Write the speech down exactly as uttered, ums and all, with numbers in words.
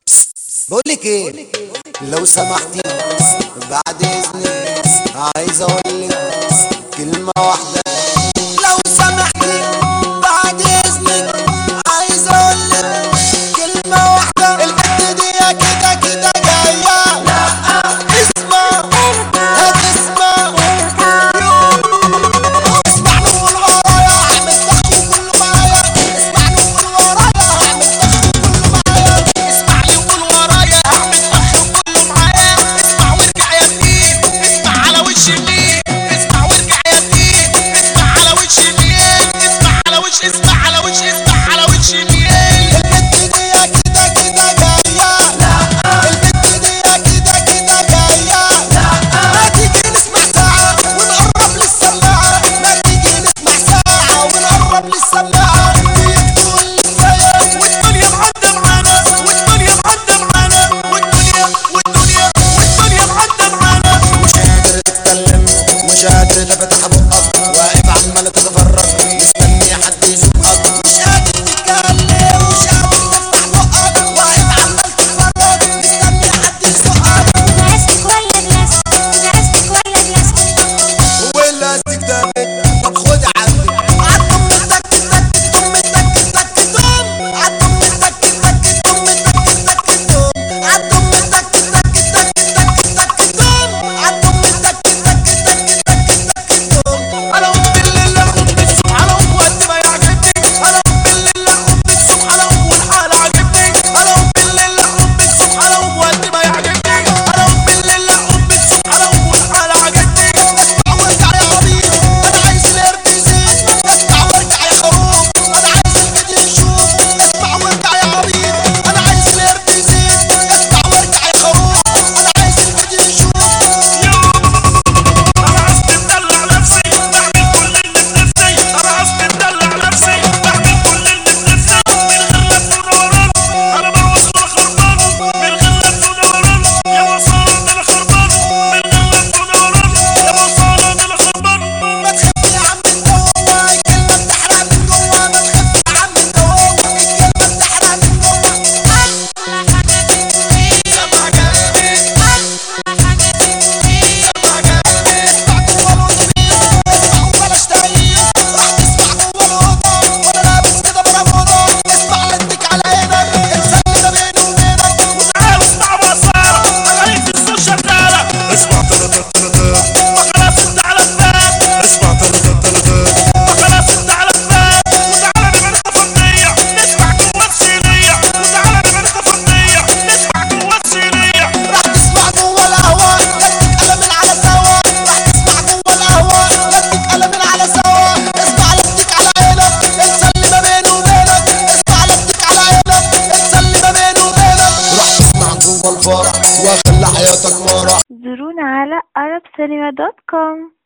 بقولك ايه لو سمحتي بعد اذنك عايز اقولك كلمة واحدة. لو سمحتي بعد اذنك عايز اقولك كلمة واحدة. البت دي كده كده جاية، لا اسمع هتسمع اسمع نقول ورايا هعمل ضحك وكله معايا. اسمع نقول ورايا هعمل ضحك وكله معايا. اسمع لي وقول ورايا هعمل ضحك وكله معايا. اسمع وارجع يا مين، اسمع على وش مين، اسمع وارجع يا مين، اسمع على وش مين، اسمع على وش اسمع على وش اسمع على وش مين. البت دي كده كده جاية، لا البت دي كده كده جاية، لا ما تيجي نسمع ساعة ونقرب للسماعة. ما تيجي نسمع ساعة ونقرب للسماعة. بتقول ازيك والدنيا معدة معانا، والدنيا معدة معانا، والدنيا والدنيا والدنيا معدة معانا. مش قادر تتكلم مش قادر تفتح بقك، واقف عمال تتفرج مستني حد يزقك. مش قادر تتكلم مش قادر تفتح بقك، واقف عمال تتفرج مستني حد يزقك. بلاستيك ولا بلاستيك، بلاستيك ولا بلاستيك. هو اللاستيك ده بيت، طب خد عندي عالدم التك تك دم التك تك دم، عالدم التك تك دم التك تك دم، عالدم التك تك تك تك تك دم، عالدم التك تك تك تك تك دم. انا قوم بالليل اخد بالصبح على قوم وقت ما يعجبني. انا قوم بالليل اخد بالصبح على قوم والحال عاجبني. انا قوم بالليل اخد بالصبح على قوم وقت ما يعجبني. انا قوم بالليل اخد بالصبح على قوم والحال عاجبني. اسمع وارجع يا عبيط انا عايز القرد يزيد. اسمع وارجع يا خروف انا عايز الفيديو يشوف. اسمع وارجع يا عبيط انا عايز القرد يزيد. اسمع وارجع يا خروف انا عايز الفيديو يشوف. انا عايز اتدلع نفسي بعمل كل اللي بنفسي. انا عايز اتدلع نفسي بعمل كل اللي بنفسي. من غير لف ودوران انا بعوز انا خربان. من غير لف ودوران يا وصالة انا خربان. من غير لف ودوران يا وصالة انا خربان. ما تخاف يا عم انت هو الكلمة بتحرق من جوا. ما تخاف يا عم انت هو الكلمة بتحرق من جوا. أحلى حاجة فيك، سمع كلامي أحلى حاجة فيك. سمع كلامي. اسمع جوا الأوضة اسمع وبلاش تهييس. راح تسمع جوا الأوضة وانا لابس كده برا موضة. اسمع لديك على عينك انسى اللي ده بيني وبينك. وتعال اسمع وصالة اغاني في الصوت شغالة. اسمع تلاتات تلاتات ما خلاص انت على الباب. اسمع تلاتات تلاتات ما خلاص انت على الباب. وتعالى نبقى نخطف فردية نسمع جوا الصينية. وتعالى نبقى نخطف فردية نسمع جوا الصينية. راح تسمع جوا القهوة لديك قلمين على سوا. راح تسمع جوا القهوة لديك قلمين على سوا. اسمع لديك على عينك انسى اللي ما بيني وبينك. اسمع لديك على عينك انسى اللي ما بيني وبينك. راح تسمع جوا الفرح واخلي حياتك مرح. زورونا على arab cinema dot com.